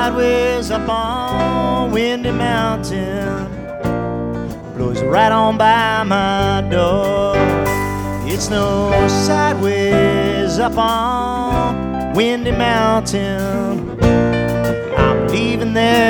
sideways up on Windy Mountain, blows right on by my door. It snows sideways up on Windy Mountain. I'm leaving there